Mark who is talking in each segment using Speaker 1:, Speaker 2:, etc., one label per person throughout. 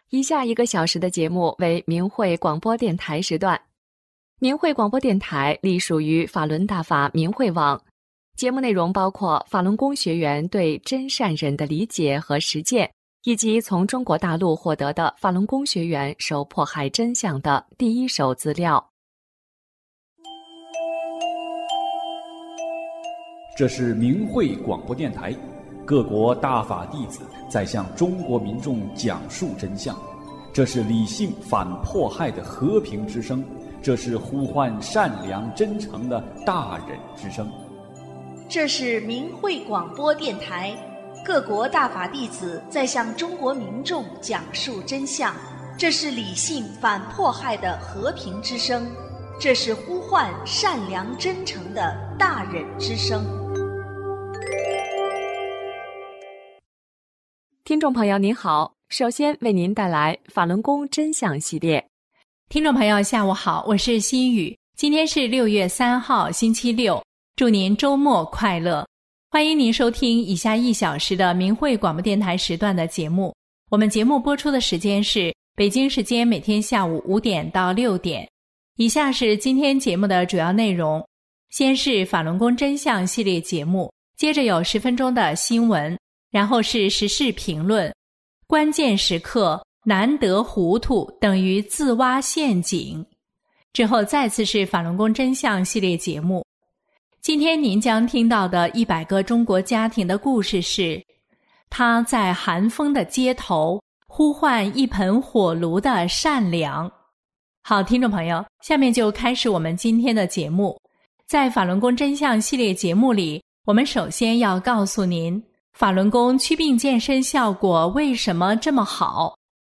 Speaker 1: 以下1个小时的节目为明慧广播电台时段。明慧广播电台隶属于法轮大法明慧网，节目内容包括法轮功学员对真善忍的理解和实践，以及从中国大陆获得的法轮功学员受迫害真相的第一手资料。
Speaker 2: 这是明慧广播电台，各国大法弟子在向中国民众讲述真相，这是理性反迫害的和平之声，这是呼唤善良真诚的大忍之声。
Speaker 3: 这是明慧广播电台，各国大法弟子在向中国民众讲述真相，这是理性反迫害的和平之声，这是呼唤善良真诚的大忍之声。
Speaker 1: 听众朋友您好，首先为您带来法轮功真相系列。
Speaker 4: 听众朋友下午好，我是心雨，今天是6月3号星期六，祝您周末快乐。欢迎您收听以下1小时的明慧广播电台时段的节目。我们节目播出的时间是北京时间每天下午5点到6点。以下是今天节目的主要内容，先是法轮功真相系列节目，接着有10分钟的新闻，然后是时事评论，关键时刻难得糊涂等于自挖陷阱，之后再次是法轮功真相系列节目。今天您将听到的100个中国家庭的故事是，他在寒风的街头呼唤一盆火炉的善良。好，听众朋友，下面就开始我们今天的节目。在法轮功真相系列节目里，我们首先要告诉您，法轮功祛病健身效果为什么这么好？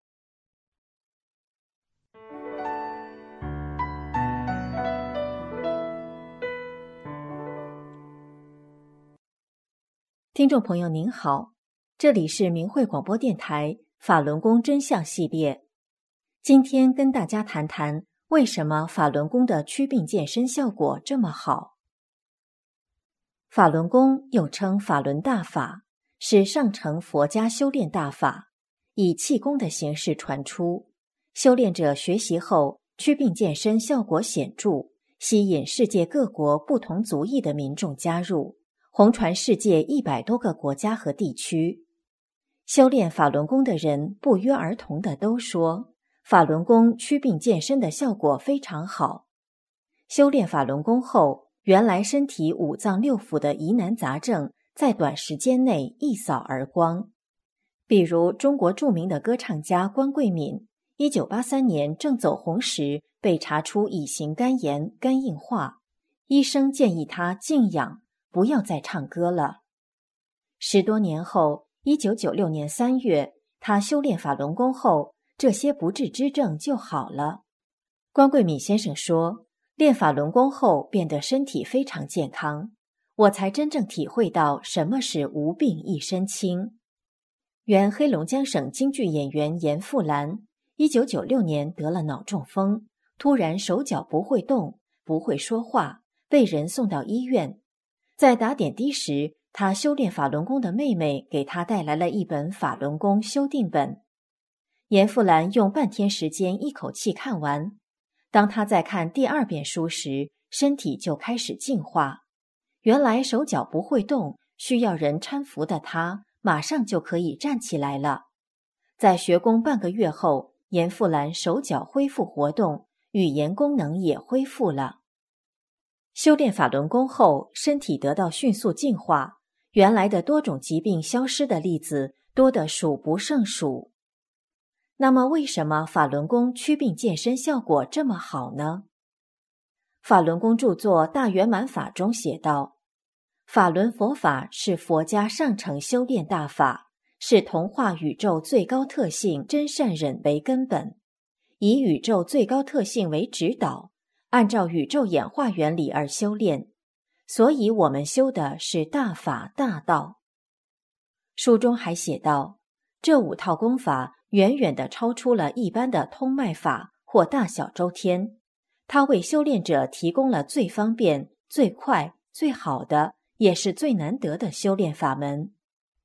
Speaker 5: 听众朋友您好，这里是明慧广播电台法轮功真相系列。今天跟大家谈谈为什么法轮功的祛病健身效果这么好。法轮功又称法轮大法，是上乘佛家修炼大法，以气功的形式传出，修炼者学习后祛病健身效果显著，吸引世界各国不同族裔的民众加入，红传世界100多个国家和地区。修炼法轮功的人不约而同地都说，法轮功祛病健身的效果非常好。修炼法轮功后，原来身体5脏6腑的疑难杂症在短时间内一扫而光。比如中国著名的歌唱家关桂敏，1983年正走红时被查出乙型肝炎、肝硬化，医生建议他静养，不要再唱歌了。10多年后，1996年3月，他修炼法轮功后，这些不治之症就好了。关桂敏先生说，练法轮功后变得身体非常健康，我才真正体会到什么是无病一身轻。原黑龙江省京剧演员严复兰，1996年得了脑中风，突然手脚不会动，不会说话，被人送到医院。在打点滴时，他修炼法轮功的妹妹给他带来了一本法轮功修订本。严复兰用半天时间一口气看完，当他在看第2遍书时，身体就开始净化。原来手脚不会动，需要人搀扶的他，马上就可以站起来了。在学功半个月后，严复兰手脚恢复活动，语言功能也恢复了。修炼法轮功后，身体得到迅速净化，原来的多种疾病消失的例子多得数不胜数。那么为什么法轮功祛病健身效果这么好呢？法轮功著作《大圆满法》中写道，法轮佛法是佛家上乘修炼大法，是同化宇宙最高特性真善忍为根本，以宇宙最高特性为指导，按照宇宙演化原理而修炼，所以我们修的是大法大道。书中还写道，这5套功法远远地超出了一般的通脉法或大小周天，它为修炼者提供了最方便、最快、最好的，也是最难得的修炼法门。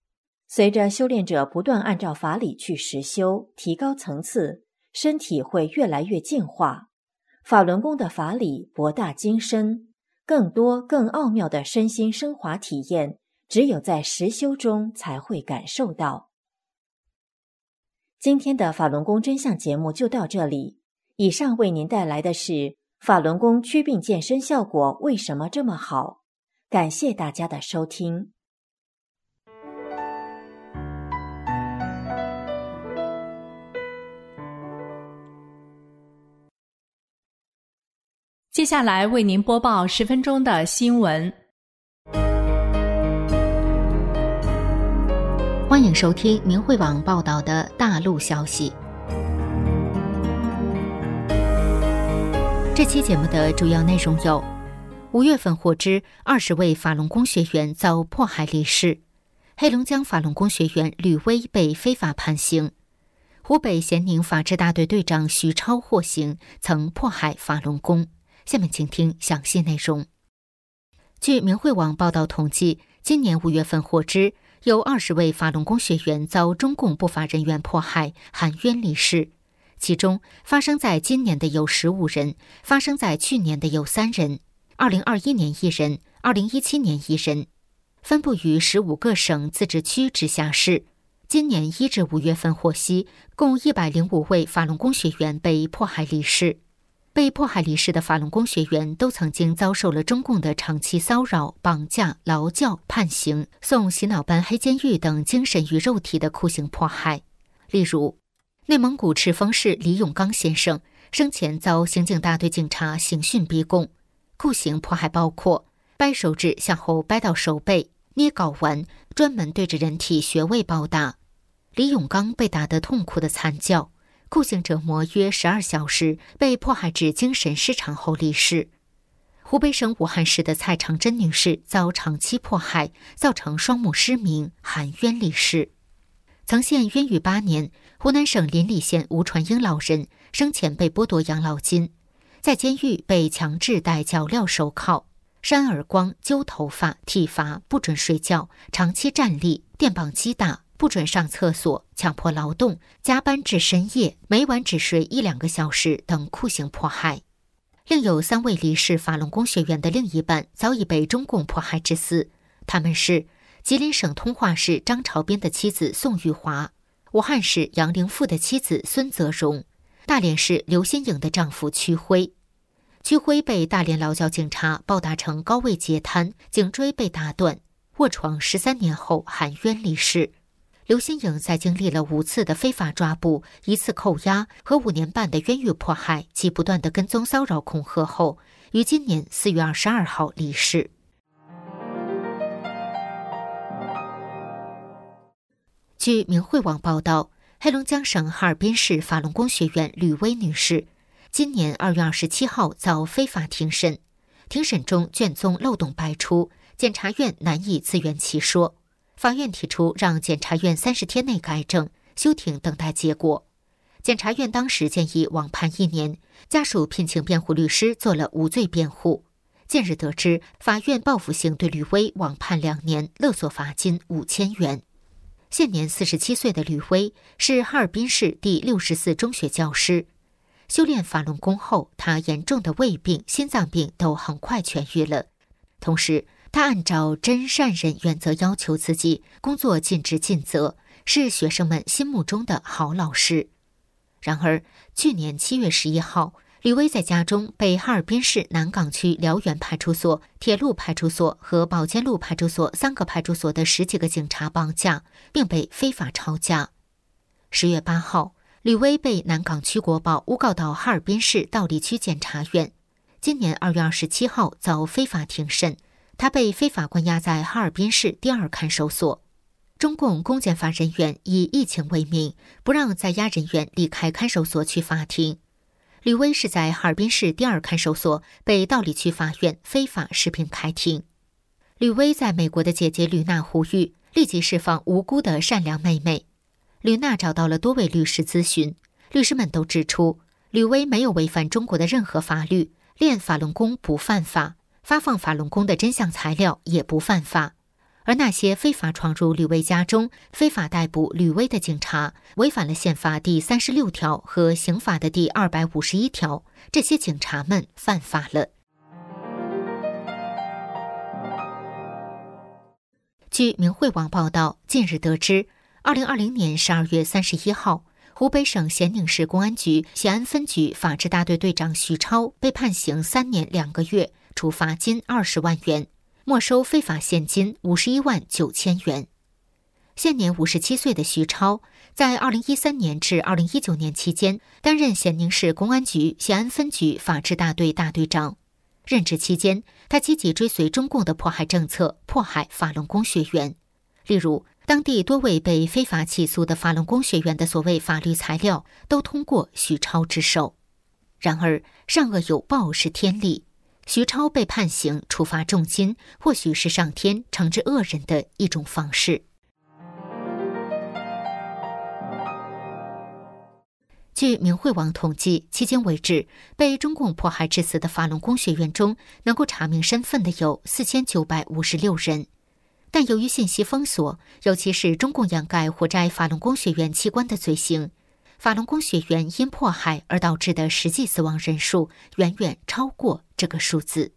Speaker 5: 随着修炼者不断按照法理去实修，提高层次，身体会越来越净化。法轮功的法理博大精深，更多更奥妙的身心升华体验，只有在实修中才会感受到。今天的法轮功真相节目就到这里。以上为您带来的是法轮功祛病健身效果为什么这么好？感谢大家的收听。
Speaker 4: 接下来为您播报10分钟的新闻。
Speaker 6: 欢迎收听明慧网报道的大陆消息。这期节目的主要内容有：5月份获知20位法轮功学员遭迫害离世；黑龙江法轮功学员吕威被非法判刑；湖北咸宁法制大队队长徐超获刑，曾迫害法轮功。下面请听详细内容。据明慧网报道统计，今年5月份获知有20位法轮功学员遭中共不法人员迫害，含冤离世。其中发生在今年的有15人，发生在去年的有3人，2021年1人，2017年1人，分布于15个省、自治区、直辖市。今年1至5月份获悉，共105位法轮功学员被迫害离世。被迫害离世的法轮功学员都曾经遭受了中共的长期骚扰、绑架、劳教、判刑、送洗脑班、黑监狱等精神与肉体的酷刑迫害。例如，内蒙古赤峰市李永刚先生生前遭刑警大队警察刑讯逼供，酷刑迫害包括掰手指向后掰到手背、捏睾丸，专门对着人体穴位暴打。李永刚被打得痛苦的惨叫，酷刑折磨约12小时，被迫害至精神失常后离世。湖北省武汉市的蔡长珍女士遭长期迫害，造成双目失明，含冤离世。曾陷冤狱8年，湖南省临澧县吴传英老人生前被剥夺养老金，在监狱被强制戴脚镣手铐、扇耳光、揪头发、体罚，不准睡觉，长期站立，电棒击打，不准上厕所，强迫劳动，加班至深夜，每晚只睡1-2个小时等酷刑迫害。另有3位离世法轮功学员的另一半早已被中共迫害致死，他们是吉林省通化市张朝斌的妻子宋玉华，武汉市杨凌富的妻子孙泽荣，大连市刘新颖的丈夫曲辉。曲辉被大连劳教警察暴打成高位截瘫，颈椎被打断，卧床13年后含冤离世。刘新颖在经历了5次的非法抓捕、1次扣押和5年半的冤狱迫害及不断的跟踪骚扰恐吓后，于今年4月22号离世。据明慧网报道，黑龙江省哈尔滨市法轮功学员吕薇女士今年2月27号遭非法庭审，庭审中卷宗漏洞百出，检察院难以自圆其说，法院提出让检察院30天内改正，休庭等待结果。检察院当时建议网判1年，家属聘请辩护律师做了无罪辩护。近日得知，法院报复性对吕薇网判2年，勒索罚金5000元。现年47岁的吕薇是哈尔滨市第64中学教师。修炼法轮功后，他严重的胃病、心脏病都很快痊愈了。同时，他按照真善忍原则要求自己，工作尽职尽责，是学生们心目中的好老师。然而，去年7月11号，吕薇在家中被哈尔滨市南岗区辽源派出所、铁路派出所和宝坚路派出所3个派出所的10几个警察绑架，并被非法抄家。10月8号，吕薇被南岗区国保诬告到哈尔滨市道里区检察院。今年2月27号遭非法庭审，他被非法关押在哈尔滨市第2看守所。中共公检法人员以疫情为名，不让在押人员离开看守所去法庭。吕薇是在哈尔滨市第2看守所被道里区法院非法视频开庭。吕薇在美国的姐姐吕娜呼吁立即释放无辜的善良妹妹。吕娜找到了多位律师咨询，律师们都指出，吕薇没有违反中国的任何法律，练法轮功不犯法，发放法轮功的真相材料也不犯法。 而那些非法闯入吕薇家中、非法逮捕吕薇的警察，违反了宪法第36条和刑法的第251条，这些警察们犯法了。据明慧网报道，近日得知，2020年12月31号，湖北省咸宁市公安局咸安分局法制大队队长徐超被判刑3年2个月，处罚金20万元，没收非法现金51万9千元。现年57岁的徐超，在2013年至2019年期间，担任咸宁市公安局咸安分局法制大队大队长。任职期间，他积极追随中共的迫害政策，迫害法轮功学员。例如，当地多位被非法起诉的法轮功学员的所谓法律材料，都通过徐超之手。然而，善恶有报是天理，徐超被判刑，处罚重金，或许是上天惩治恶人的一种方式。据明慧网统计，迄今为止，被中共迫害致死的法轮功学员中，能够查明身份的有4956人。但由于信息封锁，尤其是中共掩盖活摘法轮功学员器官的罪行，法轮功学员因迫害而导致的实际死亡人数远远超过这个数字。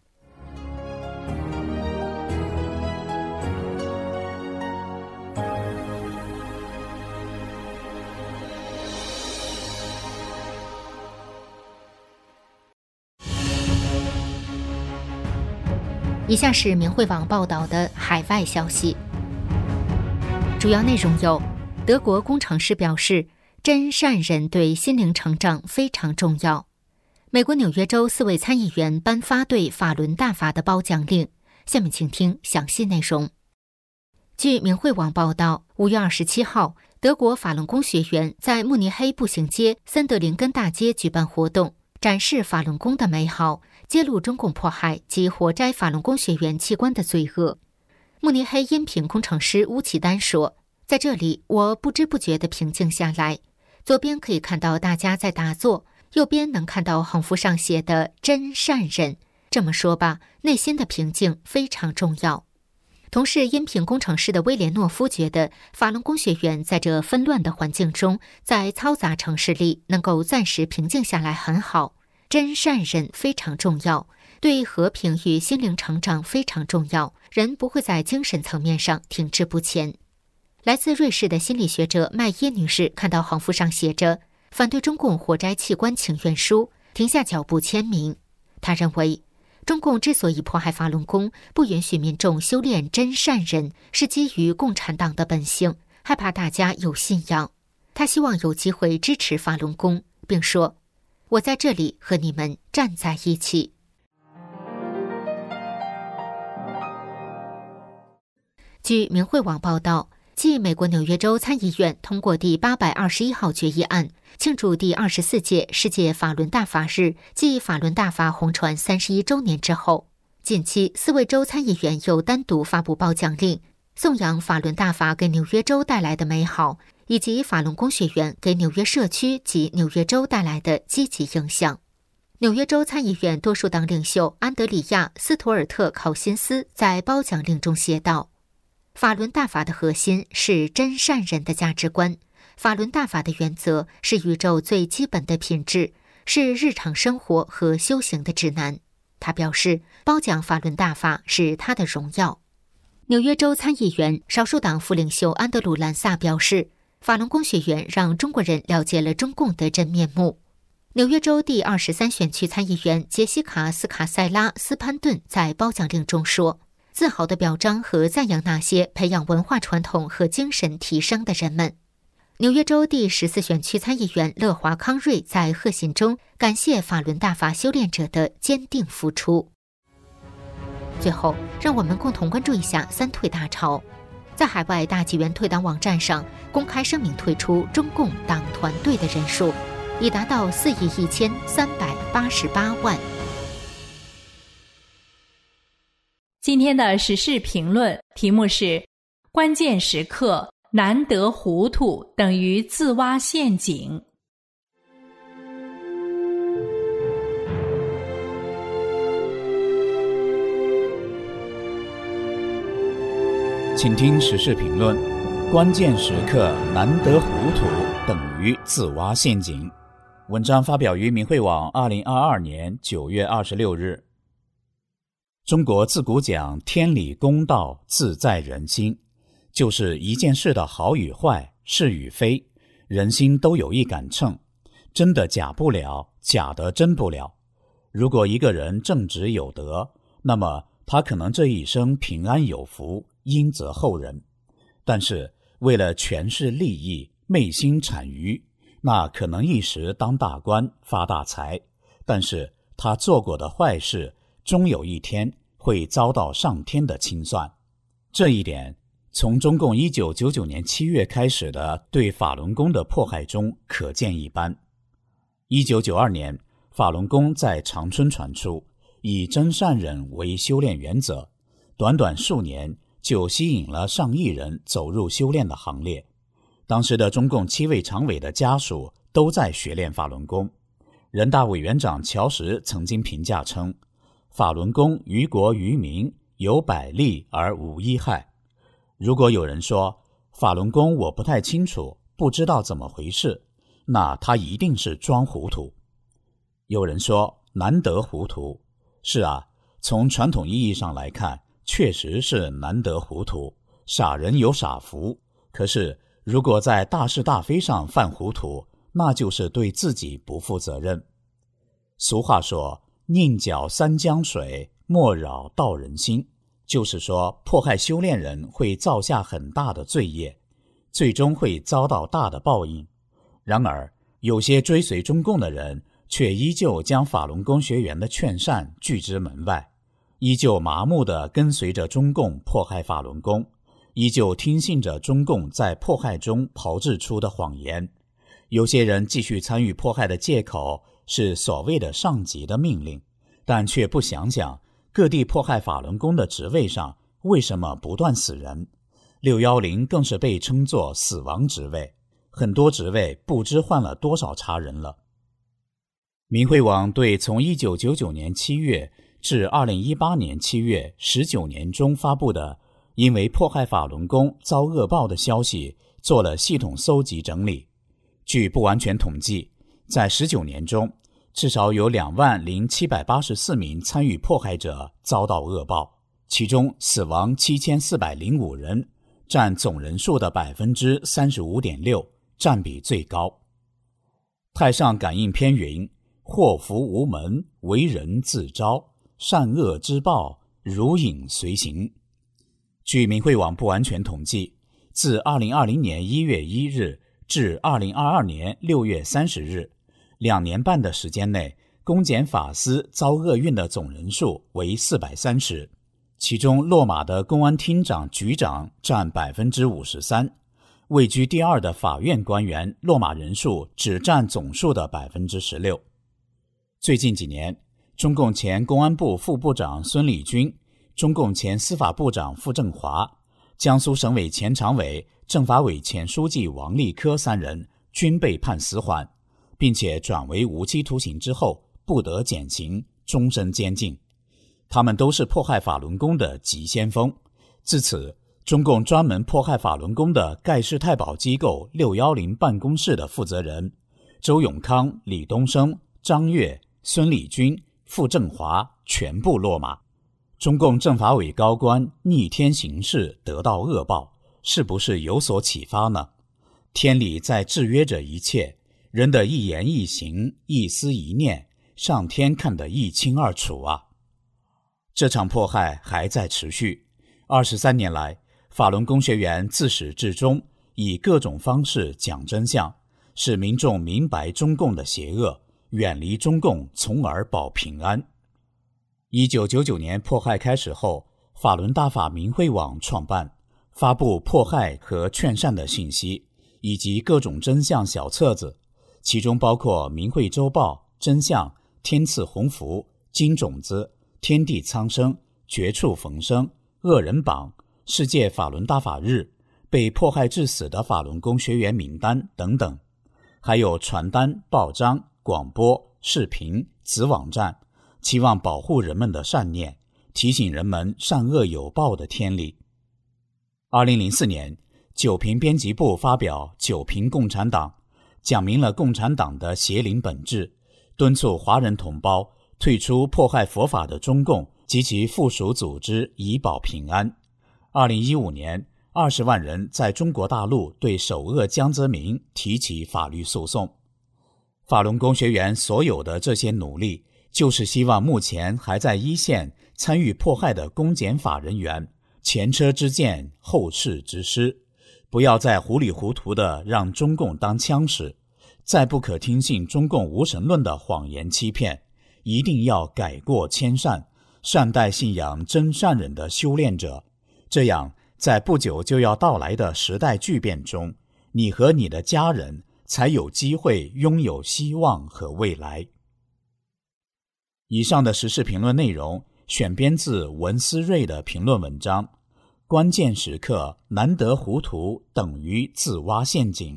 Speaker 6: 以下是明慧网报道的海外消息，主要内容有：德国工程师表示，真善人对心灵成长非常重要；美国纽约州4位参议员颁发对法轮大法的褒奖令。下面请听详细内容。据明慧网报道，5月27号，德国法轮功学员在慕尼黑步行街森德林根大街举办活动，展示法轮功的美好，揭露中共迫害及活摘法轮功学员器官的罪恶。慕尼黑音频工程师乌奇丹说，在这里我不知不觉地平静下来，左边可以看到大家在打坐，右边能看到横幅上写的真善人。这么说吧，内心的平静非常重要。同是音频工程师的威廉诺夫觉得，法轮功学员在这纷乱的环境中，在嘈杂城市里能够暂时平静下来很好。真善人非常重要，对和平与心灵成长非常重要，人不会在精神层面上停滞不前。来自瑞士的心理学者麦耶女士看到横幅上写着反对中共活摘器官请愿书，停下脚步签名。她认为，中共之所以迫害法轮功，不允许民众修炼真善人，是基于共产党的本性，害怕大家有信仰。她希望有机会支持法轮功，并说，我在这里和你们站在一起。据明慧网报道，继美国纽约州参议院通过第821号决议案，庆祝第24届世界法轮大法日暨法轮大法红传31周年之后，近期4位州参议员又单独发布褒奖令，颂扬法轮大法给纽约州带来的美好，以及法轮功学员给纽约社区及纽约州带来的积极影响。纽约州参议院多数党领袖安德里亚·斯图尔特·考辛斯在褒奖令中写道，法轮大法的核心是真善人的价值观，法轮大法的原则是宇宙最基本的品质，是日常生活和修行的指南。他表示，褒奖法轮大法是他的荣耀。纽约州参议员少数党副领袖安德鲁·兰萨表示，法轮功学员让中国人了解了中共的真面目。纽约州第23选区参议员杰西卡·斯卡塞拉·斯潘顿在褒奖令中说，自豪地表彰和赞扬那些培养文化传统和精神提升的人们。纽约州第14选区参议员乐华·康瑞在贺信中感谢法轮大法修炼者的坚定付出。最后，让我们共同关注一下三退大潮。在海外大纪元退党网站上公开声明退出中共党团队的人数已达到4.1388万。
Speaker 4: 今天的时事评论题目是：关键时刻难得糊涂等于自挖陷阱。
Speaker 7: 请听时事评论。关键时刻难得糊涂等于自挖陷阱。文章发表于明慧网2022年9月26日。中国自古讲天理公道自在人心，就是一件事的好与坏，是与非，人心都有一杆秤，真的假不了，假的真不了。如果一个人正直有德，那么他可能这一生平安有福，荫泽后人。但是为了权势利益，昧心谄谀，那可能一时当大官发大财，但是他做过的坏事终有一天会遭到上天的清算。这一点从中共1999年7月开始的对法轮功的迫害中可见一斑。1992年，法轮功在长春传出，以真善忍为修炼原则，短短数年就吸引了上亿人走入修炼的行列。当时的中共7位常委的家属都在学练法轮功。人大委员长乔石曾经评价称，法轮功于国于民有百利而无一害。如果有人说法轮功我不太清楚，不知道怎么回事，那他一定是装糊涂。有人说难得糊涂，是啊，从传统意义上来看，确实是难得糊涂，傻人有傻福。可是如果在大是大非上犯糊涂，那就是对自己不负责任。俗话说，宁搅三江水，莫扰道人心，就是说迫害修炼人会造下很大的罪业，最终会遭到大的报应。然而有些追随中共的人却依旧将法轮功学员的劝善拒之门外，依旧麻木地跟随着中共迫害法轮功，依旧听信着中共在迫害中炮制出的谎言。有些人继续参与迫害的借口是所谓的上级的命令，但却不想想各地迫害法轮功的职位上为什么不断死人。610更是被称作死亡职位，很多职位不知换了多少茬人了。明慧网对从1999年7月至2018年7月19年中发布的因为迫害法轮功遭恶报的消息做了系统搜集整理。据不完全统计，在19年中至少有20784名参与迫害者遭到恶报，其中死亡7405人，占总人数的 35.6%， 占比最高。太上感应篇云，祸福无门，为人自招，善恶之报，如影随形。据明慧网不完全统计，自2020年1月1日至2022年6月30日，2年半的时间内，公检法司遭厄运的总人数为430，其中落马的公安厅长、局长占 53%， 位居第二的法院官员落马人数只占总数的 16%。 最近几年，中共前公安部副部长孙立军、中共前司法部长傅政华、江苏省委前常委、政法委前书记王立科3人均被判死缓，并且转为无期徒刑之后不得减刑，终身监禁。他们都是迫害法轮功的急先锋。自此，中共专门迫害法轮功的盖世太保机构610办公室的负责人周永康、李东生、张越、孙立军、傅政华全部落马。中共政法委高官逆天行事，得到恶报，是不是有所启发呢？天理在制约着一切，人的一言一行、一思一念，上天看得一清二楚啊！这场迫害还在持续。23年来，法轮功学员自始至终以各种方式讲真相，使民众明白中共的邪恶，远离中共，从而保平安。1999年迫害开始后，法轮大法明慧网创办，发布迫害和劝善的信息，以及各种真相小册子，其中包括明慧周报、真相、天赐鸿福、金种子、天地苍生、绝处逢生、恶人榜、世界法轮大法日、被迫害致死的法轮功学员名单等等，还有传单、报章、广播、视频、子网站，期望保护人们的善念，提醒人们善恶有报的天理。 2004年，九评编辑部发表《九评共产党》，讲明了共产党的邪灵本质，敦促华人同胞退出迫害佛法的中共及其附属组织，以保平安。2015年，20万人在中国大陆对首恶江泽民提起法律诉讼。法轮功学员所有的这些努力，就是希望目前还在一线参与迫害的公检法人员前车之鉴，后事之师，不要再糊里糊涂地让中共当枪使，再不可听信中共无神论的谎言欺骗，一定要改过迁善，善待信仰真善忍的修炼者。这样，在不久就要到来的时代巨变中，你和你的家人才有机会拥有希望和未来。以上的时事评论内容选编自文思睿的评论文章《关键时刻难得糊涂等于自挖陷阱》。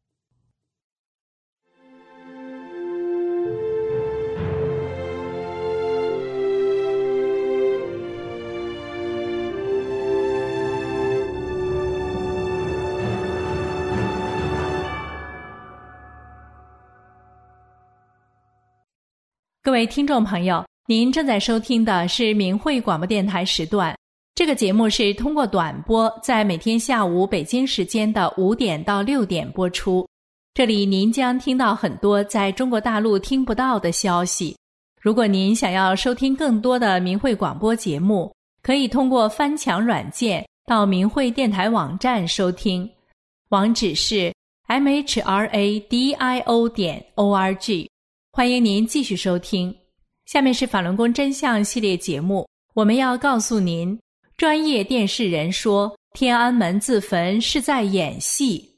Speaker 4: 各位听众朋友，您正在收听的是明慧广播电台时段。这个节目是通过短波，在每天下午北京时间的5点到6点播出。这里您将听到很多在中国大陆听不到的消息。如果您想要收听更多的明慧广播节目，可以通过翻墙软件到明慧电台网站收听，网址是 mhradio.org。欢迎您继续收听。下面是法轮功真相系列节目，我们要告诉您，专业电视人说天安门自焚是在演戏。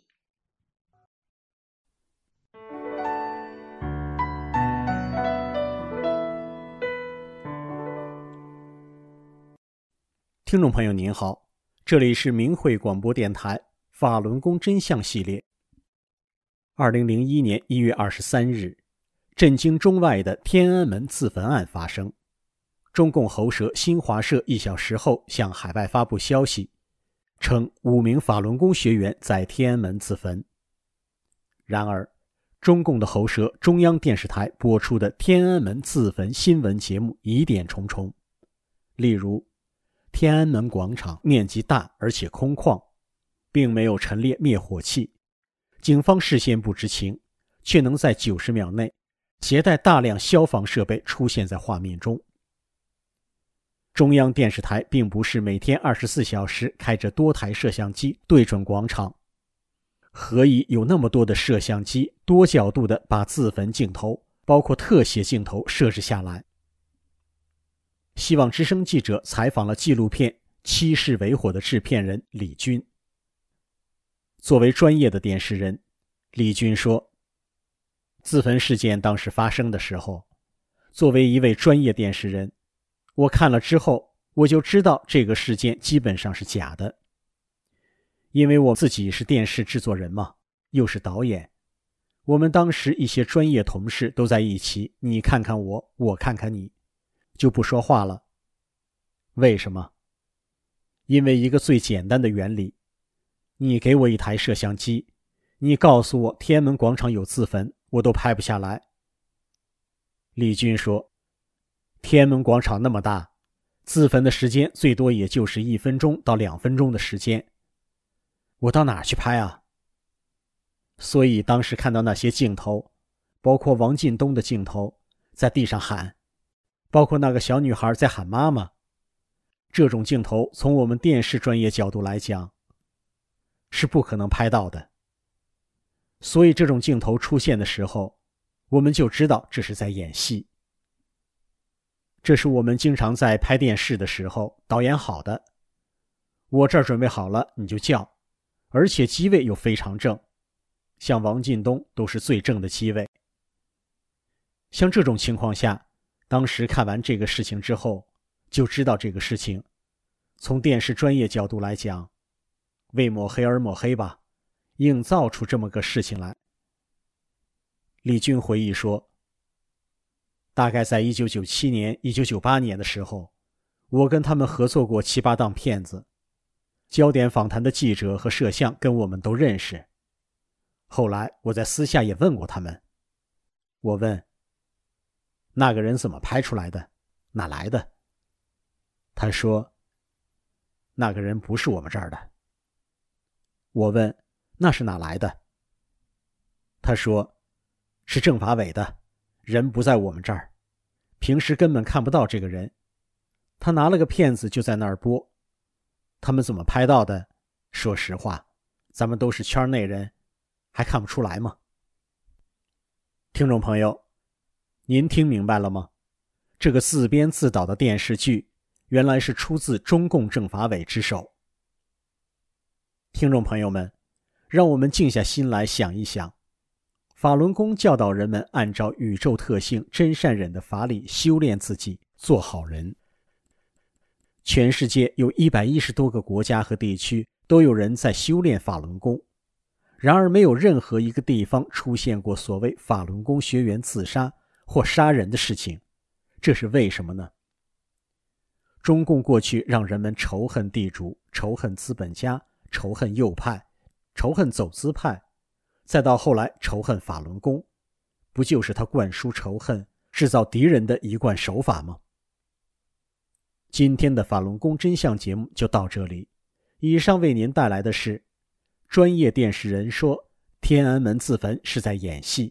Speaker 8: 听众朋友您好，这里是明慧广播电台法轮功真相系列。2001年1月23日，震惊中外的天安门自焚案发生。中共喉舌新华社1小时后向海外发布消息，称5名法轮功学员在天安门自焚。然而，中共的喉舌中央电视台播出的天安门自焚新闻节目疑点重重。例如，天安门广场面积大而且空旷，并没有陈列灭火器，警方事先不知情，却能在90秒内携带大量消防设备出现在画面中。中央电视台并不是每天24小时开着多台摄像机对准广场，何以有那么多的摄像机多角度地把自焚镜头，包括特写镜头设置下来？希望之声记者采访了纪录片《七世为火》的制片人李军。作为专业的电视人，李军说，自焚事件当时发生的时候，作为一位专业电视人，我看了之后，我就知道这个事件基本上是假的。因为我自己是电视制作人嘛，又是导演，我们当时一些专业同事都在一起，你看看我，我看看你，就不说话了。为什么？因为一个最简单的原理，你给我一台摄像机，你告诉我天安门广场有自焚，我都拍不下来。李军说，天安门广场那么大，自焚的时间最多也就是1分钟到2分钟的时间，我到哪儿去拍啊？所以当时看到那些镜头，包括王进东的镜头，在地上喊，包括那个小女孩在喊妈妈，这种镜头从我们电视专业角度来讲，是不可能拍到的。所以这种镜头出现的时候，我们就知道这是在演戏。这是我们经常在拍电视的时候导演好的，我这儿准备好了你就叫，而且机位又非常正，像王进东都是最正的机位。像这种情况下，当时看完这个事情之后，就知道这个事情从电视专业角度来讲，为抹黑而抹黑吧，硬造出这么个事情来。李军回忆说，大概在1997年、1998年的时候，我跟他们合作过7、8档片子。 焦点访谈的记者和摄像跟我们都认识。后来我在私下也问过他们，我问那个人怎么拍出来的，哪来的？他说那个人不是我们这儿的。我问那是哪来的？他说是政法委的，人不在我们这儿，平时根本看不到这个人，他拿了个片子就在那儿播。他们怎么拍到的？说实话，咱们都是圈内人，还看不出来吗？听众朋友，您听明白了吗？这个自编自导的电视剧原来是出自中共政法委之手。听众朋友们，让我们静下心来想一想，法轮功教导人们按照宇宙特性真善忍的法理修炼自己，做好人。全世界有110多个国家和地区都有人在修炼法轮功，然而没有任何一个地方出现过所谓法轮功学员自杀或杀人的事情，这是为什么呢？中共过去让人们仇恨地主，仇恨资本家，仇恨右派，仇恨走资派，再到后来仇恨法轮功，不就是他灌输仇恨、制造敌人的一贯手法吗？今天的法轮功真相节目就到这里，以上为您带来的是专业电视人说天安门自焚是在演戏。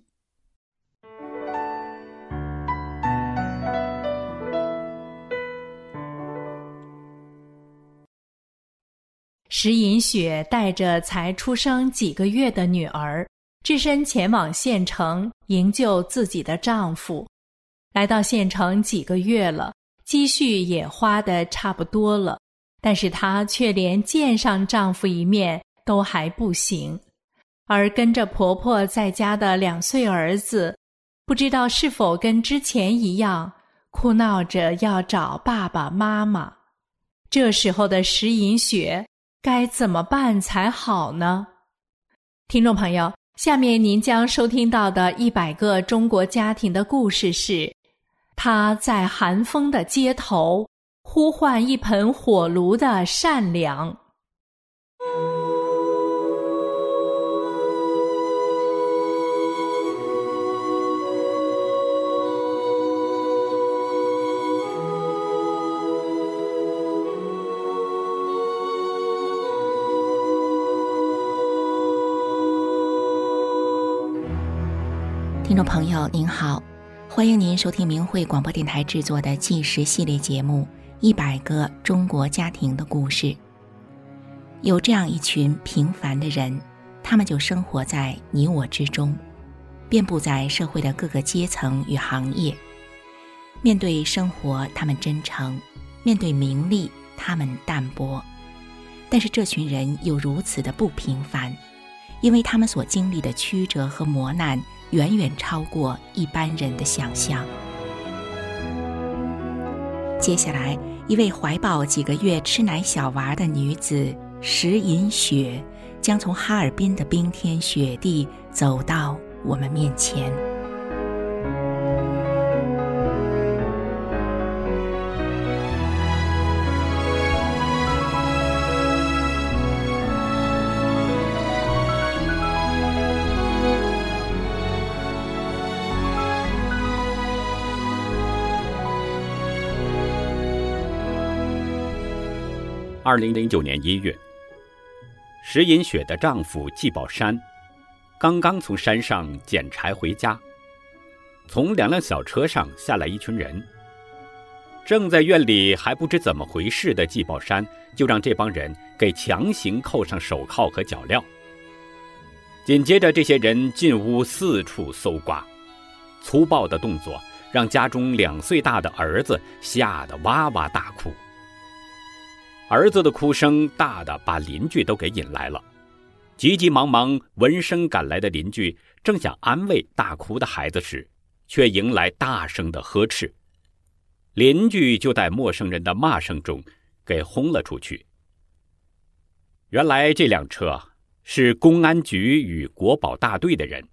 Speaker 4: 石银雪带着才出生几个月的女儿，只身前往县城营救自己的丈夫。来到县城几个月了，积蓄也花得差不多了，但是她却连见上丈夫一面都还不行。而跟着婆婆在家的2岁儿子，不知道是否跟之前一样，哭闹着要找爸爸妈妈。这时候的石银雪该怎么办才好呢？听众朋友，下面您将收听到的100个中国家庭的故事是：他在寒风的街头呼唤一盆火炉的善良。
Speaker 9: 听众朋友您好，欢迎您收听明慧广播电台制作的纪实系列节目100个中国家庭的故事。有这样一群平凡的人，他们就生活在你我之中，遍布在社会的各个阶层与行业。面对生活他们真诚，面对名利他们淡泊，但是这群人又如此的不平凡，因为他们所经历的曲折和磨难远远超过一般人的想象。接下来，一位怀抱几个月吃奶小娃的女子石银雪，将从哈尔滨的冰天雪地走到我们面前。
Speaker 10: 2009年1月，石银雪的丈夫季宝山刚刚从山上捡柴回家，从2辆小车上下来一群人。正在院里还不知怎么回事的季宝山，就让这帮人给强行扣上手铐和脚镣。紧接着，这些人进屋四处搜刮，粗暴的动作让家中2岁大的儿子吓得哇哇大哭。儿子的哭声大的把邻居都给引来了，急急忙忙闻声赶来的邻居正想安慰大哭的孩子时，却迎来大声的呵斥，邻居就在陌生人的骂声中给轰了出去。原来这辆车是公安局与国保大队的人。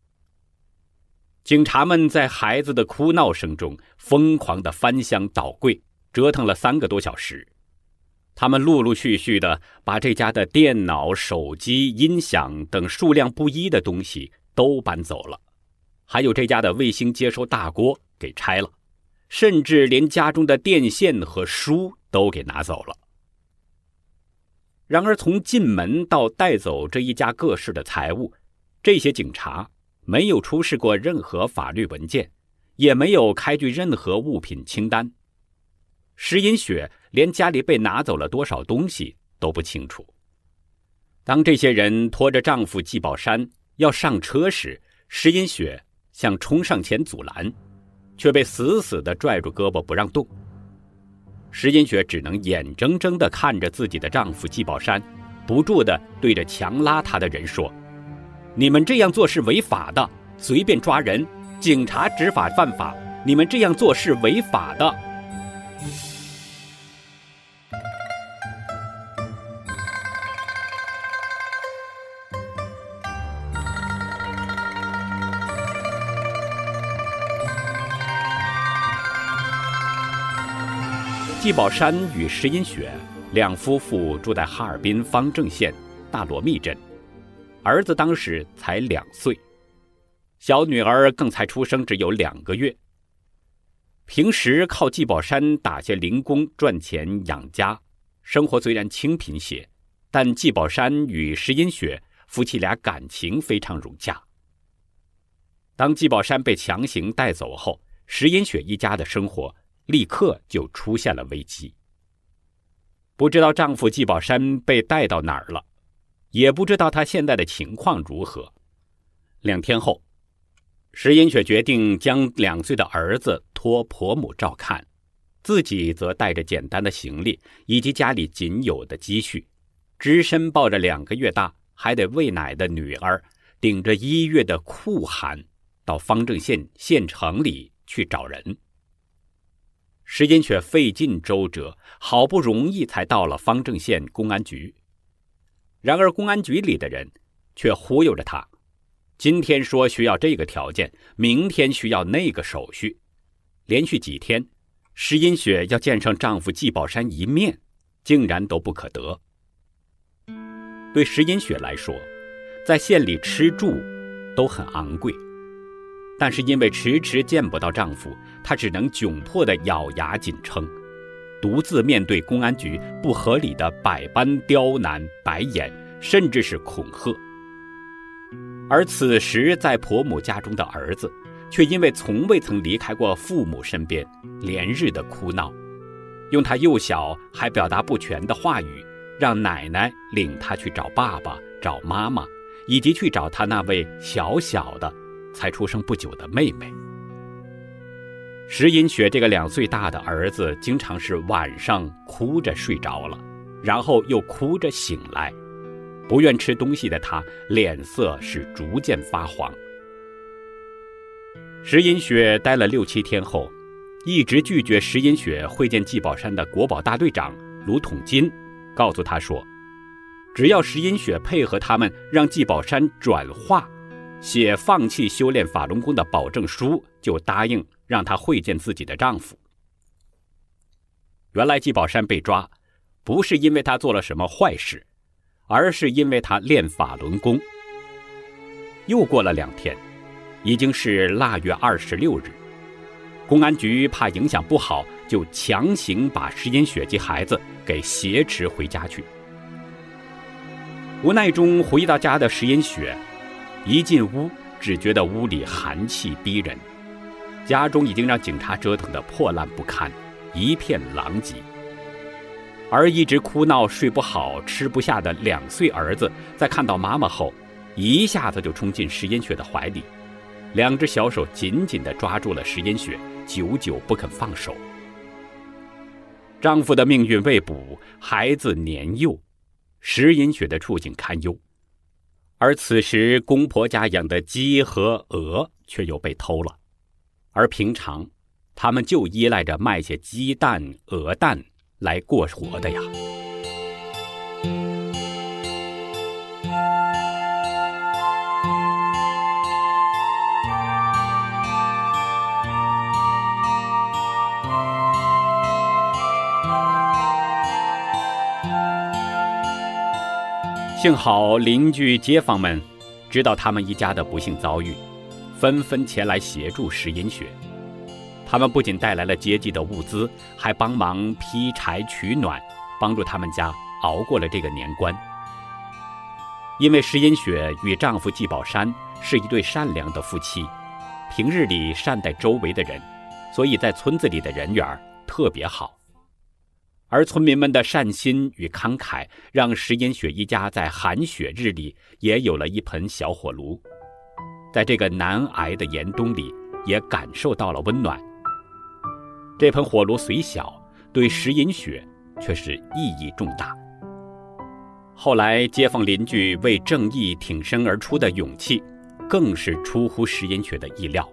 Speaker 10: 警察们在孩子的哭闹声中疯狂地翻箱倒柜，折腾了3个多小时。 他们陆陆续续的把这家的电脑、手机、音响等数量不一的东西都搬走了，还有这家的卫星接收大锅给拆了，甚至连家中的电线和书都给拿走了。然而从进门到带走这一家各式的财物，这些警察没有出示过任何法律文件，也没有开具任何物品清单。石银雪连家里被拿走了多少东西都不清楚。当这些人拖着丈夫季宝山要上车时，石银雪想冲上前阻拦，却被死死地拽住胳膊不让动。石银雪只能眼睁睁地看着自己的丈夫季宝山不住地对着强拉他的人说：你们这样做是违法的，随便抓人，警察执法犯法，你们这样做是违法的。季宝山与石银雪两夫妇住在哈尔滨方正县大罗密镇，儿子当时才2岁，小女儿更才出生只有2个月。平时靠季宝山打些零工赚钱养家，生活虽然清贫些，但季宝山与石银雪夫妻俩感情非常融洽。当季宝山被强行带走后，石银雪一家的生活立刻就出现了危机。不知道丈夫季宝山被带到哪儿了，也不知道他现在的情况如何。2天后，石银雪决定将2岁的儿子托婆母照看，自己则带着简单的行李以及家里仅有的积蓄，只身抱着2个月大还得喂奶的女儿，顶着1月的酷寒，到方正县县城里去找人。石银雪费尽周折，好不容易才到了方正县公安局。然而公安局里的人却忽悠着他，今天说需要这个条件，明天需要那个手续，连续几天，石银雪要见上丈夫季宝山一面，竟然都不可得。对石银雪来说，在县里吃住都很昂贵，但是因为迟迟见不到丈夫，她只能窘迫地咬牙紧撑，独自面对公安局不合理的百般刁难、白眼，甚至是恐吓。而此时在婆母家中的儿子，却因为从未曾离开过父母身边，连日的哭闹，用他幼小还表达不全的话语，让奶奶领他去找爸爸、找妈妈，以及去找他那位小小的才出生不久的妹妹。石银雪这个2岁大的儿子，经常是晚上哭着睡着了，然后又哭着醒来。不愿吃东西的他，脸色是逐渐发黄。石银雪待了6、7天后，一直拒绝石银雪会见季宝山的国保大队长卢统金，告诉他说，只要石银雪配合他们，让季宝山转化写放弃修炼法轮功的保证书，就答应让他会见自己的丈夫。原来季宝山被抓，不是因为他做了什么坏事，而是因为他练法轮功。又过了2天，已经是腊月26日，公安局怕影响不好，就强行把石银雪及孩子给挟持回家去。无奈中回到家的石银雪一进屋，只觉得屋里寒气逼人，家中已经让警察折腾得破烂不堪，一片狼藉。而一直哭闹睡不好吃不下的2岁儿子，在看到妈妈后，一下子就冲进石银雪的怀里，2只小手紧紧地抓住了石银雪，久久不肯放手。丈夫的命运未卜，孩子年幼，石银雪的处境堪忧。而此时公婆家养的鸡和鹅却又被偷了，而平常他们就依赖着卖些鸡蛋、鹅蛋来过活的呀。 幸好邻居街坊们知道他们一家的不幸遭遇，纷纷前来协助石银雪。他们不仅带来了接济的物资，还帮忙劈柴取暖，帮助他们家熬过了这个年关。因为石银雪与丈夫季宝山是一对善良的夫妻，平日里善待周围的人，所以在村子里的人缘特别好。而村民们的善心与慷慨，让石银雪一家在寒雪日里也有了一盆小火炉，在这个难挨的严冬里也感受到了温暖。这盆火炉虽小，对石银雪却是意义重大。后来街坊邻居为正义挺身而出的勇气，更是出乎石银雪的意料。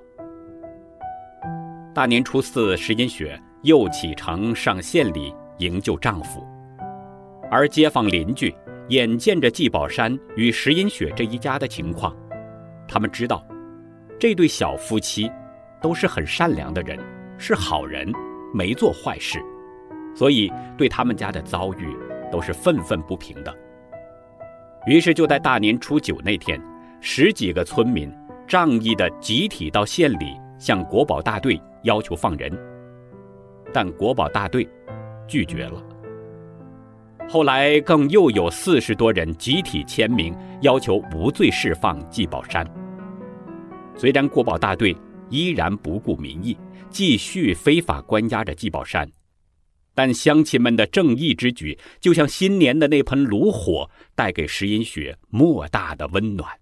Speaker 10: 大年初4，石银雪又启程上县里营救丈夫，而街坊邻居眼见着季宝山与石银雪这一家的情况，他们知道这对小夫妻都是很善良的人，是好人，没做坏事，所以对他们家的遭遇都是愤愤不平的。于是就在大年初9那天，10几个村民仗义地集体到县里向国保大队要求放人，但国保大队拒绝了。后来更又有40多人集体签名要求无罪释放季宝山。虽然国保大队依然不顾民意，继续非法关押着季宝山，但乡亲们的正义之举就像新年的那盆炉火，带给石银雪莫大的温暖。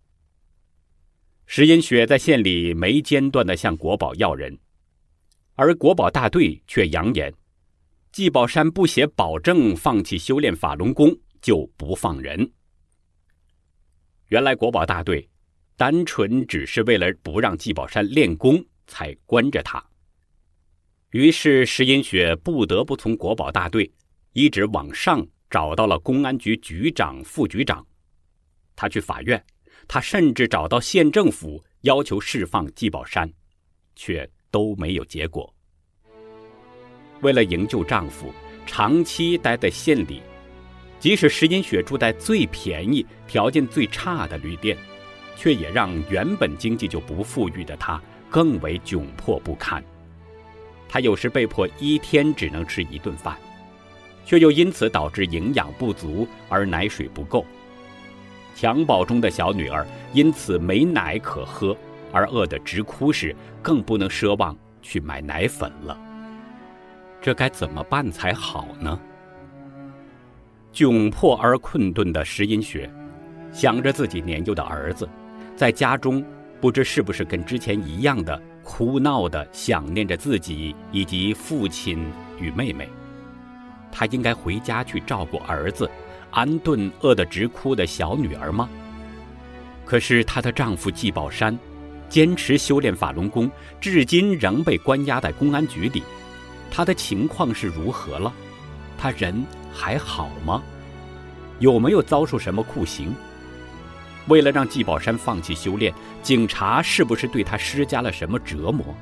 Speaker 10: 石银雪在县里没间断地向国保要人，而国保大队却扬言季宝山不写保证放弃修炼法轮功就不放人。原来国保大队单纯只是为了不让季宝山练功才关着他。于是石银雪不得不从国保大队一直往上找到了公安局局长、副局长。他去法院，他甚至找到县政府要求释放季宝山，却都没有结果。为了营救丈夫，长期待在县里，即使石银雪住在最便宜、条件最差的旅店，却也让原本经济就不富裕的她更为窘迫不堪。她有时被迫一天只能吃1顿饭，却又因此导致营养不足而奶水不够。襁褓中的小女儿因此没奶可喝，而饿得直哭时，更不能奢望去买奶粉了。这该怎么办才好呢？窘迫而困顿的石银雪想着自己年幼的儿子，在家中不知是不是跟之前一样的哭闹地想念着自己以及父亲与妹妹。她应该回家去照顾儿子，安顿饿得直哭的小女儿吗？可是她的丈夫季宝山坚持修炼法轮功，至今仍被关押在公安局里。他的情况是如何了？他人还好吗？有没有遭受什么酷刑？为了让季宝山放弃修炼，警察是不是对他施加了什么折磨？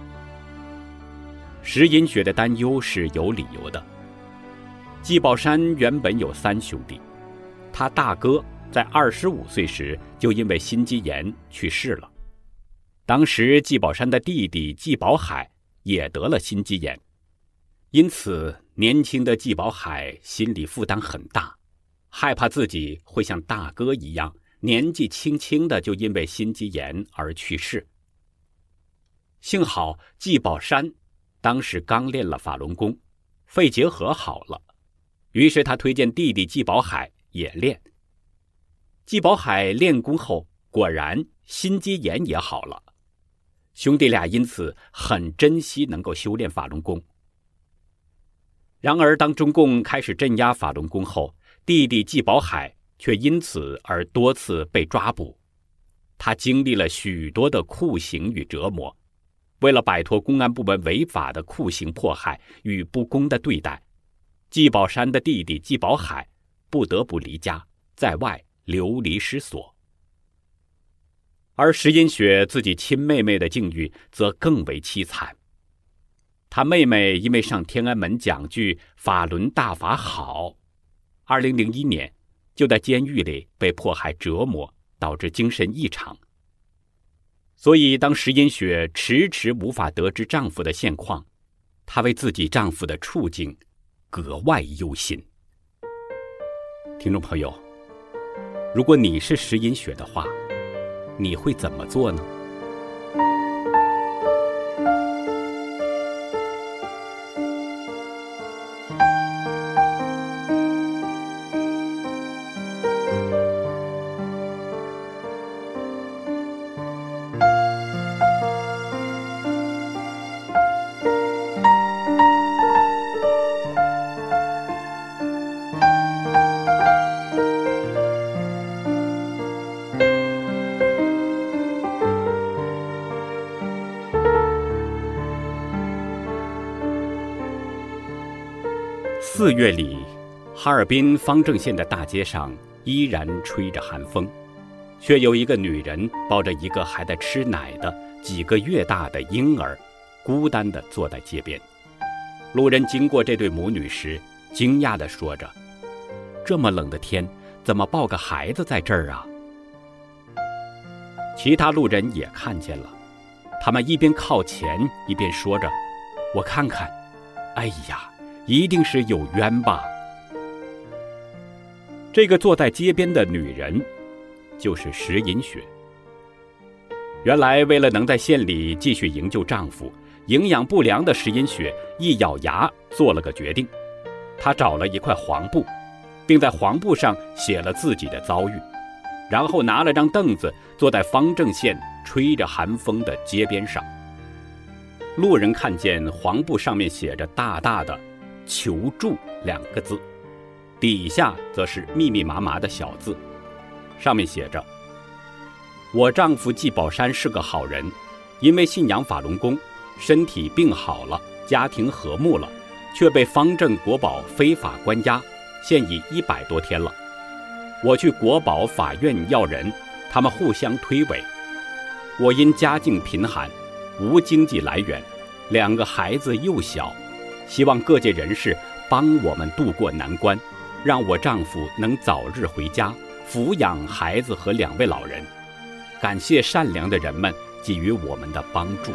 Speaker 10: 石银雪的担忧是有理由的。季宝山原本有3兄弟，他大哥在25岁时就因为心肌炎去世了。当时季宝山的弟弟季宝海也得了心肌炎，因此年轻的季宝海心理负担很大，害怕自己会像大哥一样年纪轻轻的就因为心肌炎而去世。幸好季宝山当时刚练了法轮功，肺结核好了，于是他推荐弟弟季宝海也练。季宝海练功后果然心肌炎也好了，兄弟俩因此很珍惜能够修炼法轮功。然而当中共开始镇压法轮功后，弟弟季宝海却因此而多次被抓捕。他经历了许多的酷刑与折磨，为了摆脱公安部门违法的酷刑迫害与不公的对待，季宝山的弟弟季宝海不得不离家，在外流离失所。而石银雪自己亲妹妹的境遇则更为凄惨。她妹妹因为上天安门讲句法轮大法好，2001年就在监狱里被迫害折磨，导致精神异常。所以当石银雪迟迟无法得知丈夫的现况，她为自己丈夫的处境格外忧心。听众朋友，如果你是石银雪的话，你会怎么做呢？4月里，哈尔滨方正县的大街上依然吹着寒风，却有一个女人抱着一个还在吃奶的几个月大的婴儿，孤单地坐在街边。路人经过这对母女时，惊讶地说着：“这么冷的天，怎么抱个孩子在这儿啊？”其他路人也看见了，他们一边靠前一边说着：“我看看，哎呀，一定是有冤吧。”这个坐在街边的女人就是石银雪。原来为了能在县里继续营救丈夫，营养不良的石银雪一咬牙做了个决定，她找了一块黄布，并在黄布上写了自己的遭遇，然后拿了张凳子坐在方正县吹着寒风的街边上。路人看见黄布上面写着大大的“求助”2个字，底下则是密密麻麻的小字，上面写着：“我丈夫季宝山是个好人，因为信仰法轮功，身体病好了，家庭和睦了，却被方正国保非法关押，现已100多天了。我去国保法院要人，他们互相推诿。我因家境贫寒，无经济来源，2个孩子幼小，希望各界人士帮我们渡过难关，让我丈夫能早日回家抚养孩子和2位老人。感谢善良的人们给予我们的帮助。”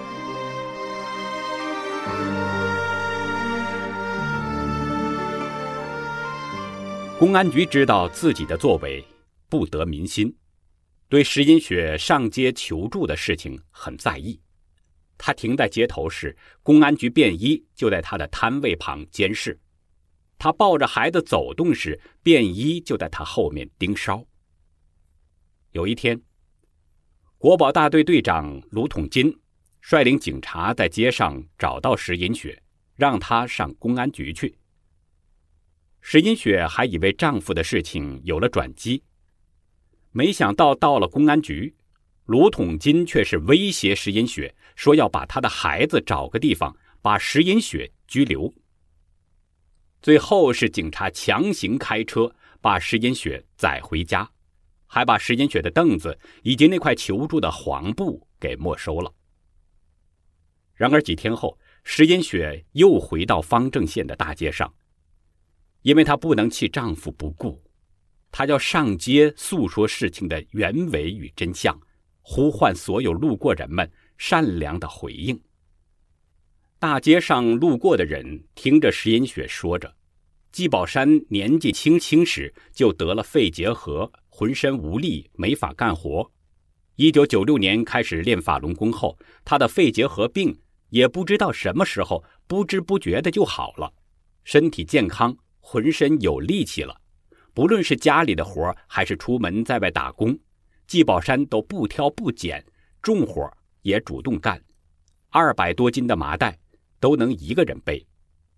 Speaker 10: 公安局知道自己的作为不得民心，对石银雪上街求助的事情很在意。他停在街头时，公安局便衣就在他的摊位旁监视；他抱着孩子走动时，便衣就在他后面盯梢。有一天，国保大队队长卢统金率领警察在街上找到石银雪，让他上公安局去。石银雪还以为丈夫的事情有了转机，没想到到了公安局，卢统金却是威胁石银雪，说要把他的孩子找个地方把石银雪拘留。最后是警察强行开车把石银雪载回家，还把石银雪的凳子以及那块求助的黄布给没收了。然而几天后，石银雪又回到方正县的大街上，因为她不能弃丈夫不顾，她要上街诉说事情的原委与真相，呼唤所有路过人们善良的回应。大街上路过的人听着石银雪说着，季宝山年纪轻轻时就得了肺结核，浑身无力，没法干活。1996年开始练法轮功后，他的肺结核病也不知道什么时候不知不觉的就好了，身体健康，浑身有力气了。不论是家里的活还是出门在外打工，季宝山都不挑不拣，重活也主动干，200多斤的麻袋都能一个人背。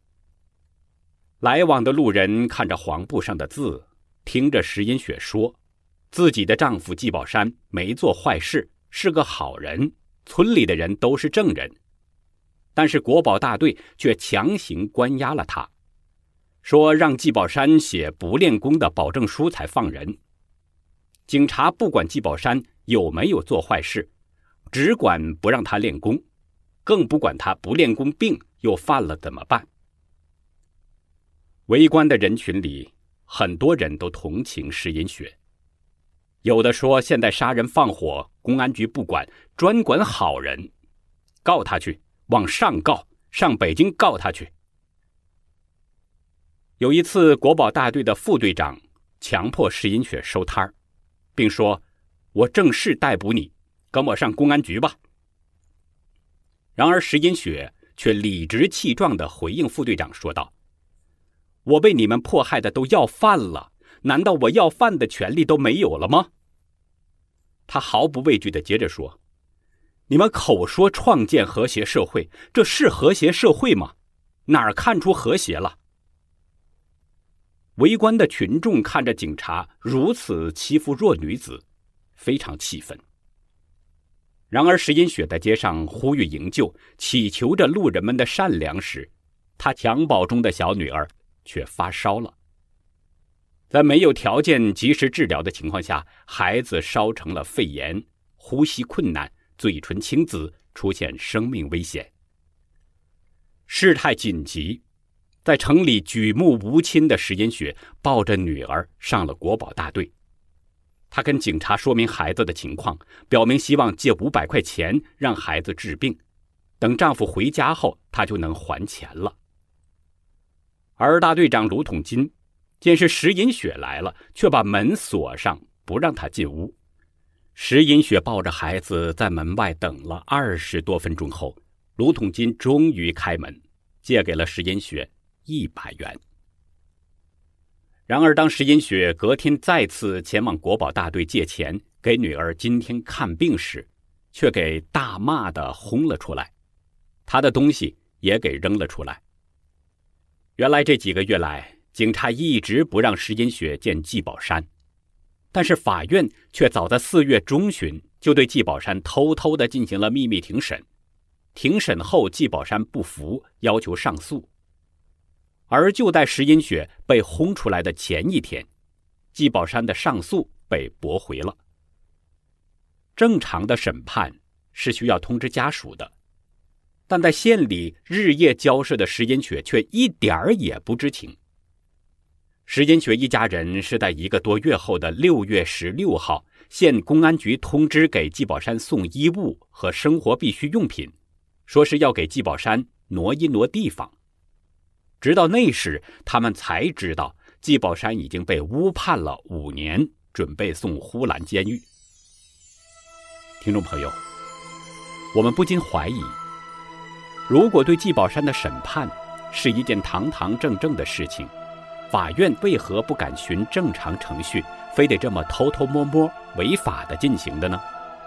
Speaker 10: 来往的路人看着黄布上的字，听着石银雪说自己的丈夫季宝山没做坏事，是个好人，村里的人都是正人。但是国保大队却强行关押了他，说让季宝山写不练功的保证书才放人。警察不管季宝山有没有做坏事，只管不让他练功，更不管他不练功病又犯了怎么办。围观的人群里， 很多人都同情石银雪。有的说现在杀人放火，公安局不管，专管好人，告他去，往上告，上北京告他去。有一次，国保大队的副队长强迫石银雪收摊儿，并说：“我正式逮捕你，跟我上公安局吧。”然而石银雪却理直气壮地回应副队长说道：“我被你们迫害的都要饭了，难道我要饭的权利都没有了吗？”他毫不畏惧地接着说：“你们口说创建和谐社会，这是和谐社会吗？哪儿看出和谐了？”围观的群众看着警察如此欺负弱女子，非常气愤。然而石银雪在街上呼吁营救，祈求着路人们的善良时，她襁褓中的小女儿却发烧了。在没有条件及时治疗的情况下，孩子烧成了肺炎，呼吸困难，嘴唇青紫，出现生命危险。事态紧急，在城里举目无亲的石银雪抱着女儿上了国保大队。她跟警察说明孩子的情况，表明希望借500块钱让孩子治病，等丈夫回家后她就能还钱了。而大队长卢统金见是石银雪来了，却把门锁上，不让她进屋。石银雪抱着孩子在门外等了20多分钟后，卢统金终于开门，借给了石银雪100元。然而当石银雪隔天再次前往国保大队借钱给女儿今天看病时，却给大骂地轰了出来，她的东西也给扔了出来。原来这几个月来，警察一直不让石银雪见季宝山，但是法院却早在4月中旬就对季宝山偷偷地进行了秘密庭审。庭审后，季宝山不服，要求上诉。而就在石银雪被轰出来的前一天，季宝山的上诉被驳回了。正常的审判是需要通知家属的，但在县里日夜交涉的石银雪却一点儿也不知情。石银雪一家人是在1个多月后的6月16号，县公安局通知给季宝山送衣物和生活必需用品，说是要给季宝山挪一挪地方。直到那时，他们才知道季宝山已经被误判了5年，准备送呼兰监狱。听众朋友，我们不禁怀疑，如果对季宝山的审判是一件堂堂正正的事情，法院为何不敢循正常程序，非得这么偷偷摸摸违法的进行的呢？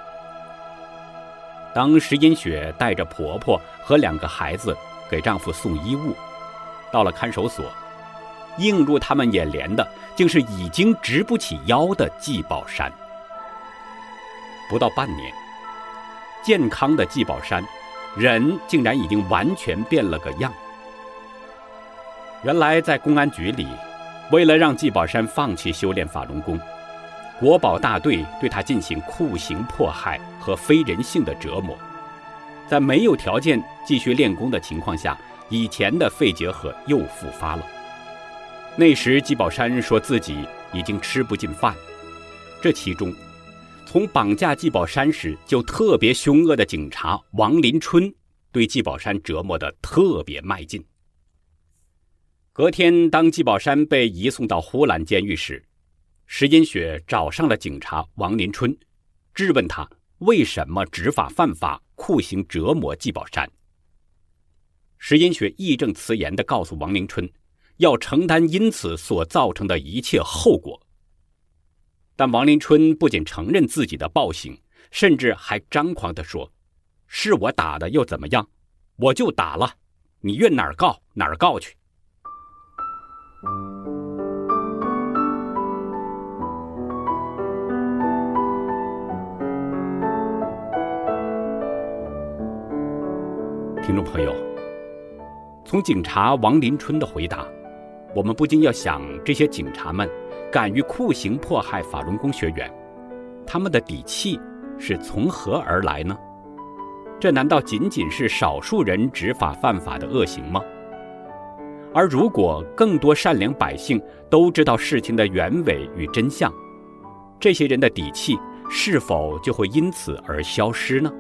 Speaker 10: 当石银雪带着婆婆和2个孩子给丈夫送衣物，到了看守所，映入他们眼帘的竟是已经直不起腰的季宝山。不到半年，健康的季宝山人竟然已经完全变了个样。原来在公安局里，为了让季宝山放弃修炼法轮功，国保大队对他进行酷刑迫害和非人性的折磨。在没有条件继续练功的情况下，以前的肺结核又复发了。那时季宝山说自己已经吃不进饭，这其中从绑架季宝山时就特别凶恶的警察王林春对季宝山折磨得特别卖劲。隔天当季宝山被移送到呼兰监狱时，石银雪找上了警察王林春，质问他为什么执法犯法，酷刑折磨季宝山。石银雪义正辞严地告诉王林春，要承担因此所造成的一切后果。但王林春不仅承认自己的暴行，甚至还张狂地说，是我打的又怎么样，我就打了，你愿哪儿告哪儿告去。听众朋友，从警察王林春的回答，我们不禁要想，这些警察们敢于酷刑迫害法轮功学员，他们的底气是从何而来呢？这难道仅仅是少数人执法犯法的恶行吗？ 而如果更多善良百姓都知道事情的原委与真相，这些人的底气是否就会因此而消失呢？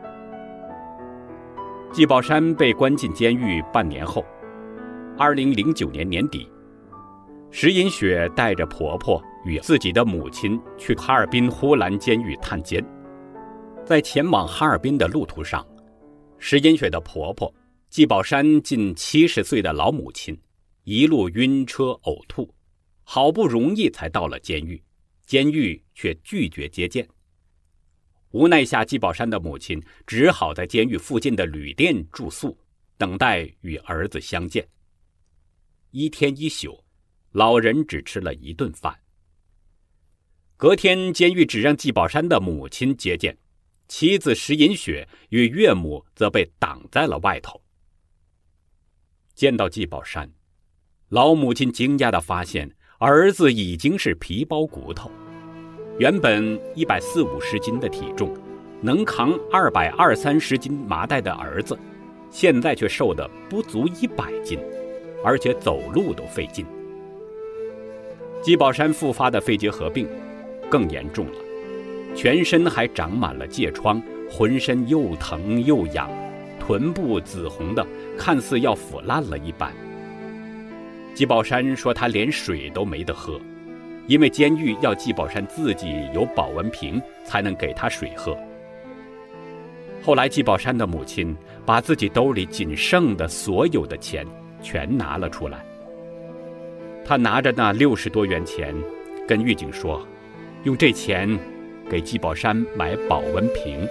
Speaker 10: 季宝山被关进监狱半年后，2009年年底，石银雪带着婆婆与自己的母亲去哈尔滨呼兰监狱探监。在前往哈尔滨的路途上，石银雪的婆婆季宝山近70岁的老母亲一路晕车呕吐，好不容易才到了监狱，监狱却拒绝接见。无奈下，季宝山的母亲只好在监狱附近的旅店住宿，等待与儿子相见。一天一宿，老人只吃了1顿饭。隔天，监狱只让季宝山的母亲接见，妻子石银雪与岳母则被挡在了外头。见到季宝山，老母亲惊讶地发现儿子已经是皮包骨头，原本140-150斤的体重，能扛220-230斤麻袋的儿子，现在却瘦得不足100斤，而且走路都费劲。季宝山复发的肺结核病更严重了，全身还长满了疥疮，浑身又疼又痒，臀部紫红的，看似要腐烂了一般。季宝山说他连水都没得喝，因为监狱要季宝山自己有保温瓶才能给他水喝。后来季宝山的母亲把自己兜里仅剩的所有的钱全拿了出来，他拿着那60多元钱跟狱警说，用这钱给季宝山买保温瓶。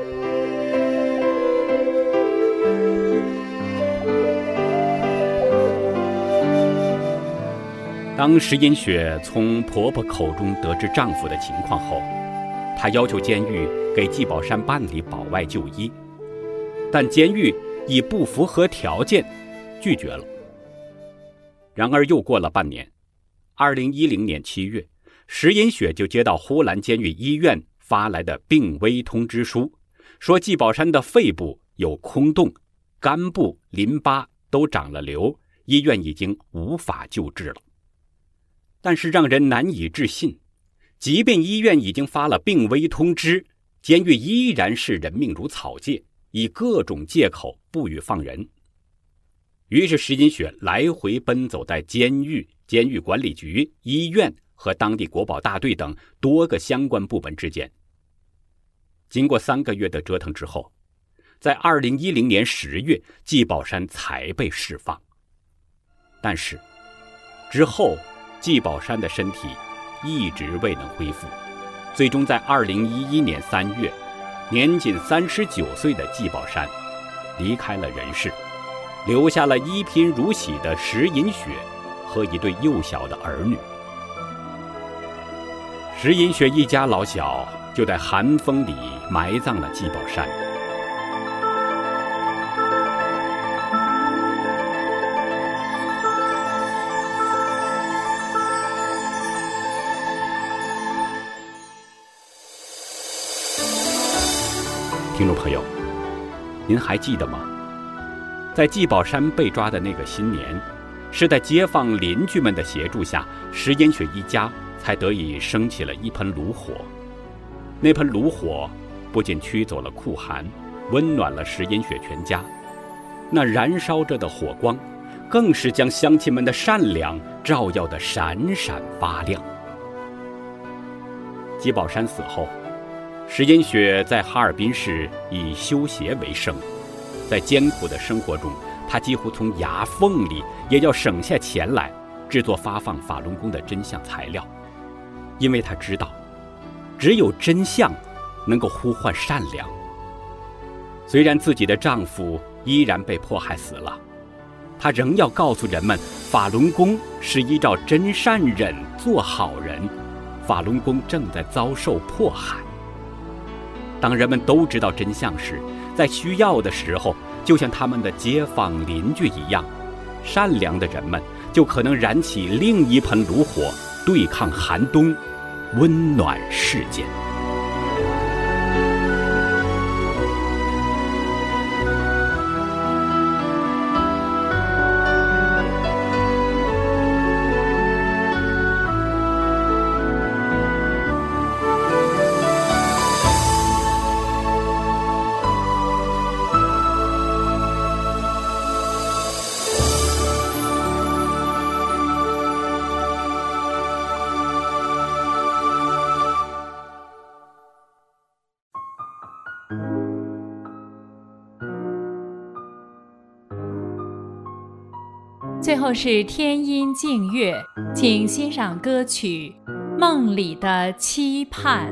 Speaker 10: 当石银雪从婆婆口中得知丈夫的情况后，她要求监狱给季宝山办理保外就医，但监狱以不符合条件拒绝了。然而又过了半年，2010年7月，石银雪就接到呼兰监狱医院发来的病危通知书，说季宝山的肺部有空洞，肝部、淋巴都长了瘤，医院已经无法救治了。但是让人难以置信，即便医院已经发了病危通知，监狱依然是人命如草芥，以各种借口不予放人。于是石银雪来回奔走在监狱、监狱管理局、医院和当地国保大队等多个相关部门之间。经过3个月的折腾之后，在2010年10月，季宝山才被释放。但是之后季宝山的身体一直未能恢复，最终在2011年3月，年仅39岁的季宝山离开了人世，留下了一贫如洗的石银雪和一对幼小的儿女。石银雪一家老小就在寒风里埋葬了季宝山。听众朋友，您还记得吗？在季宝山被抓的那个新年，是在街坊邻居们的协助下，石银雪一家才得以升起了一盆炉火。那盆炉火不仅驱走了酷寒，温暖了石银雪全家，那燃烧着的火光更是将乡亲们的善良照耀得闪闪发亮。季宝山死后，石银雪在哈尔滨市以修鞋为生，在艰苦的生活中，她几乎从牙缝里也要省下钱来制作发放法轮功的真相材料，因为她知道，只有真相能够呼唤善良。虽然自己的丈夫依然被迫害死了，她仍要告诉人们，法轮功是依照真善忍做好人，法轮功正在遭受迫害。当人们都知道真相时，在需要的时候，就像他们的街坊邻居一样，善良的人们就可能燃起另一盆炉火，对抗寒冬，温暖世间。
Speaker 4: 最后是天音净月，请欣赏歌曲《梦里的期盼》。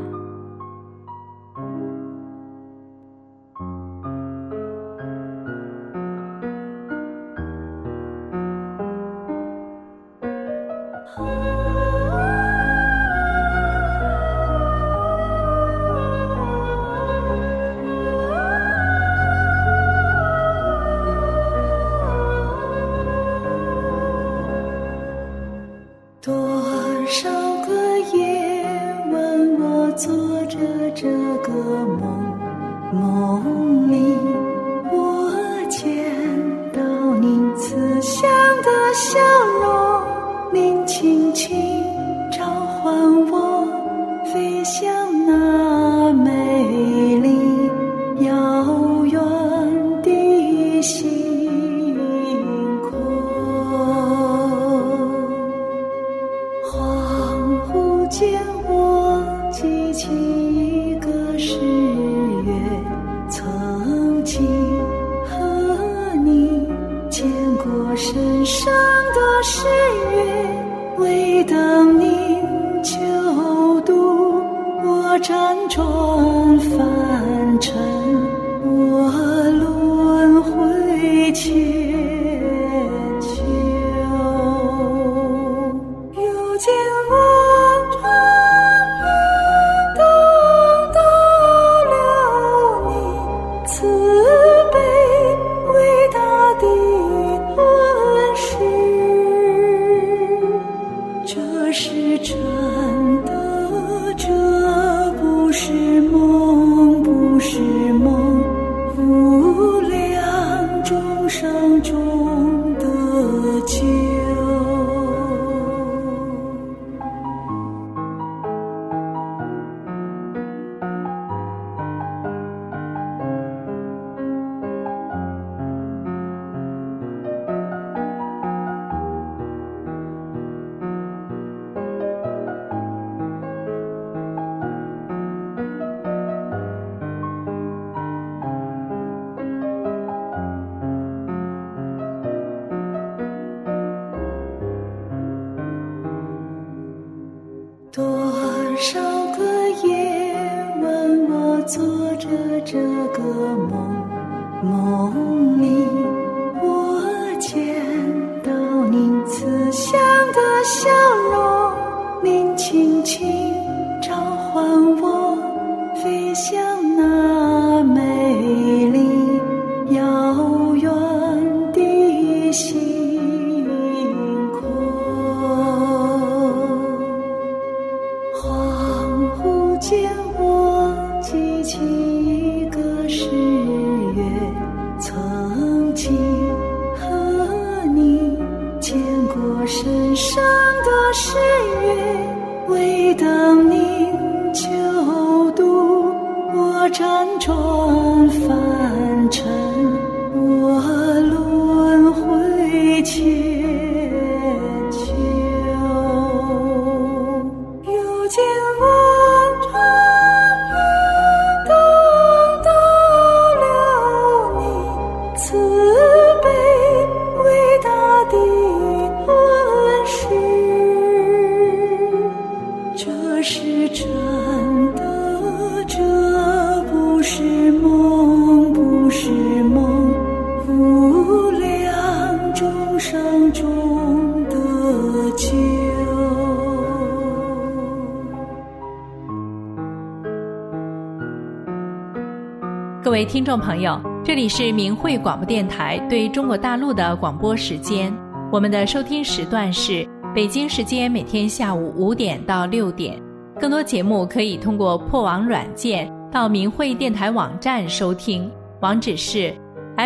Speaker 4: 各位听众朋友，这里是明慧广播电台对中国大陆的广播时间，我们的收听时段是北京时间每天下午5点到6点。更多节目可以通过破网软件到明慧电台网站收听，网址是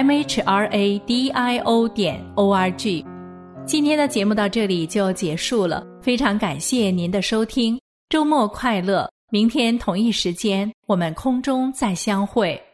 Speaker 4: mhradio.org。 今天的节目到这里就结束了，非常感谢您的收听，周末快乐，明天同一时间我们空中再相会。